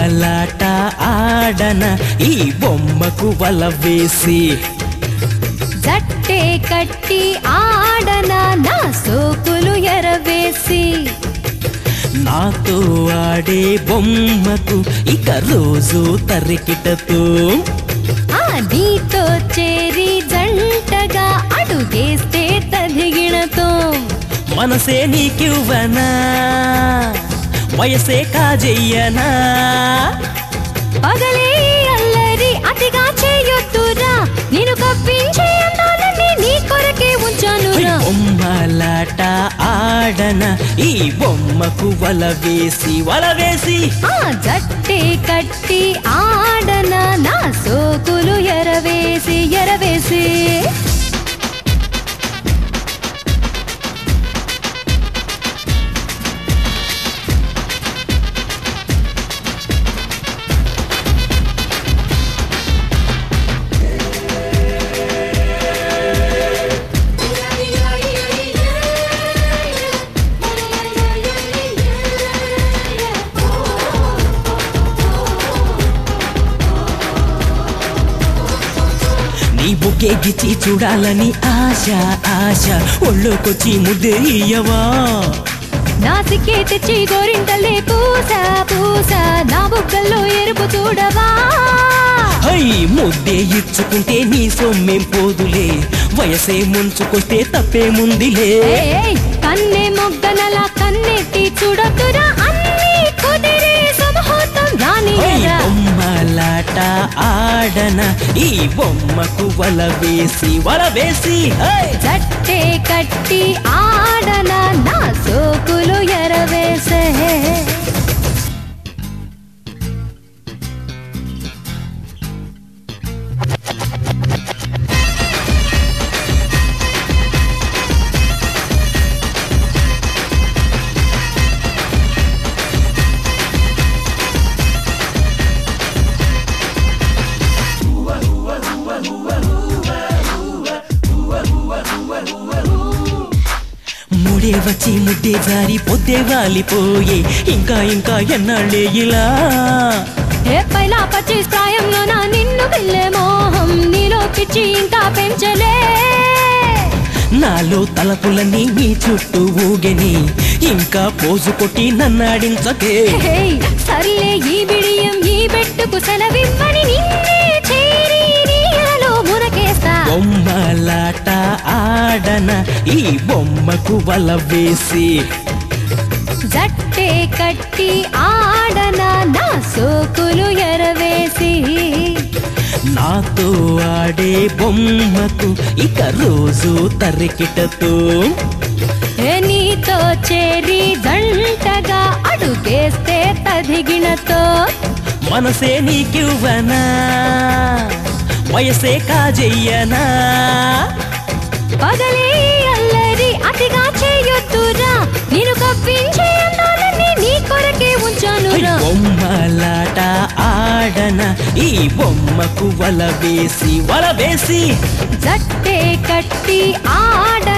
బొమ్మలాట ఆడన ఈ బొమ్మకు వల వేసి జట్టే కట్టి ఆడన నా సోకులు ఎరవేసి నాతో ఆడే బొమ్మకు ఇక రోజు తరికిటతో నీతో చేరి జంటగా అడుగేస్తే తదిగిణతో మనసే నీకివ్వనా వయసే కాజెయ్యనా పగలే అల్లరి అతిగా చేయొద్దురా నేను కప్పించే అందాలని నీ కొరకే ఉంచానురా బొమ్మలాట ఆడన ఈ బొమ్మకు వల వేసి జట్టే కట్టి ఆడన నా సోకులు ఎరవేసి నీ బుకే గిచ్చి చూడాలని ఆశ ఒళ్ళోకొచ్చి ముద్దే ఇయ్యవా నా సిక్కే తెచ్చి గోరింటలే పూసా నా బుగ్గల్లో ఎరుపు చూడవా ముద్దే ఇచ్చుకుంటే నీ సొమ్మేం పోదులే వయసే ముంచుకొస్తే తప్పేముందిలే కన్నే మొగ్గనలా కన్నెట్టి చూడొద్దురా అన్ని కుదిరే సమూహం రానియరా బొమ్మలాట ఆడన ఈ బొమ్మకు వల వేసి జట్టే కట్టి ఆడన నా సోకులు ఎరవేసే ముడే వచ్చి ముద్దే జారి పొద్దే వాలిపోయే ఇంకా ఎన్నాళ్ళే ఇలా పైలా 25 ప్రాయంలో నా నిన్ను పిల్లే మోహం నీలో పిచ్చి ఇంకా పెంచలే నాలో తలపులన్నీ నీ చుట్టూ ఊగని ఇంకా పోజు కొట్టి నన్నాడించకే సర్లే ఈ బిడియం ఈ బెట్టుకు సెలవిమ్మని నిన్నే చేరి నీలో మునకేస్తా బొమ్మలాట ఆడన ఈ బొమ్మకు వల వేసి జట్టే కట్టి ఆడన నా సోకులు ఎరవేసి నాతో ఆడే బొమ్మకు ఇక రోజు తరికిటతో నీతో చేరి జంటగా అడుగేస్తే తదిగిణతో మనసే నీకివ్వనా వయసే కాజెయ్యనా పగలే అల్లరి అతిగా చేయొద్దురా నేను కప్పించే అందాలని నీ కొరకే ఉంచానురా బొమ్మలాట ఆడన ఈ బొమ్మకు వల వేసి జట్టే కట్టి ఆడ